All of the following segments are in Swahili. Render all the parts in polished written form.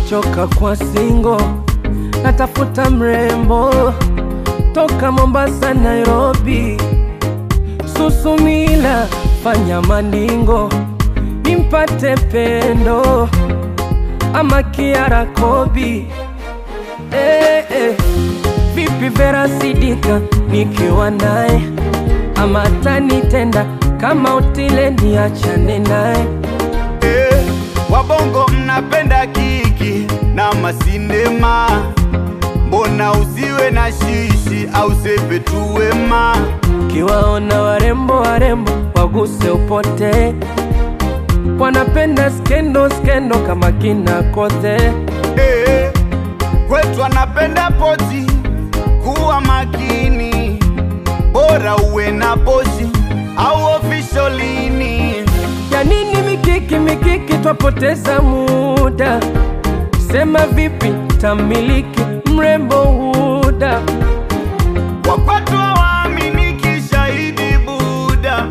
nimechoka kwa singo, natafuta mrembo toka Mombasa Nairobi. Susumila fanya maningo nimpate Pendo ama Kiara Kobi. Vipi Vera Sidika nikiwa naye, ama atanitenda kama Otile niachane naye? Wabongo mnapenda kiki na masinema, mbona usiwe na shishi au sepe tu wema? Kiwaona warembo waguse upote, wanapenda skendo kama kina Kote. Kwetu anapenda poti, kuwa makini, bora uwe na poshi au officialini. Ya nini mikiki twapoteza muda? Sema vipi tamiliki mrembo Huda? Wakwatu waaminiki shahidi Buda,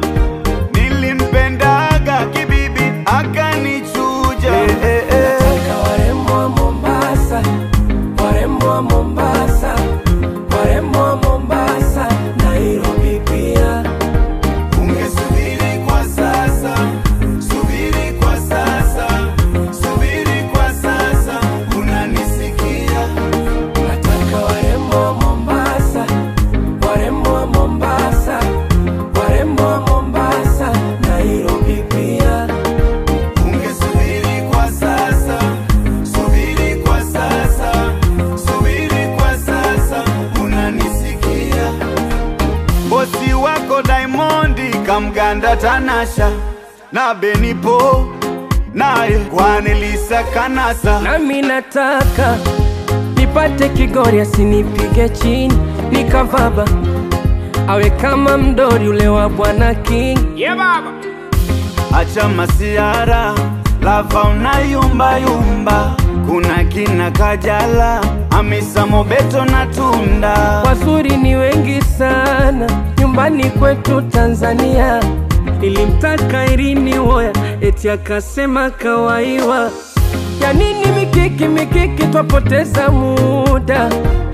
nilimpendaga kibibi akanichuja. Nataka warembo wa Mombasa, warembo wa Mombasa, warembo wa Mombasa, Nairobi pia. Ungesubiri kwa sasa, subiri kwa sasa, subiri kwa sasa, unanisikia? Nataka warembo wa Mombasa, warembo wa Mombasa, warembo wa Mombasa, Nairobi pia. Ungesubiri kwa sasa, subiri kwa sasa, subiri kwa sasa, unanisikia? Bosi wako Diamondi kamganda Tanasha, na Benipo naye kwa Nelisa Kanasa. Nami nataka nipate Kigori asinipige chini nikavaba, awe kama mdori ule wa Bwana King. Baba, acha masiara, lava unayumba, kuna kina Kajala, Hamisa Mobeto na Tunda. Wazuri ni wengi sana nyumbani kwetu Tanzania. Nilimtaka Irini Woya eti akasema kawaiwa. Ya nini mikiki twapoteza muda?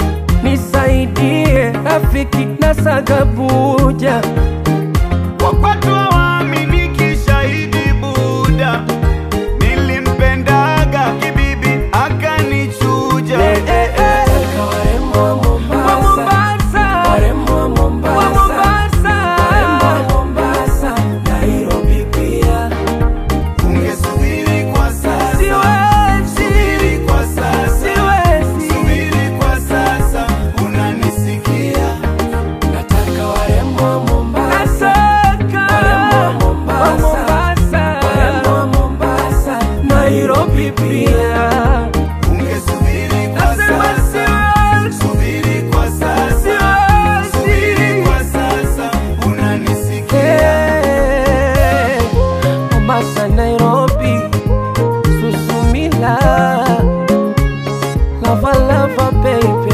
Nisaidie rafiki na Sagabuja. Wakwatu waaminiki shahidi Buda, nilimpendaga kibibi akanichuja. Nataka warembo wa Mombasa, warembo wa Mombasa, warembo wa Mombasa, Nairobi pia. Ungesubiri kwa sasa, subiri kwa sasa, subiri kwa sasa, unanisikia? Nataka warembo wa Mombasa, warembo wa Mombasa, warembo wa Mombasa, Nairobi pia. Ungesubiri kwa sasa, subiri kwa sasa, subiri kwa sasa, unanisikia? Mombasa, Nairobi, Susumila, lava baby.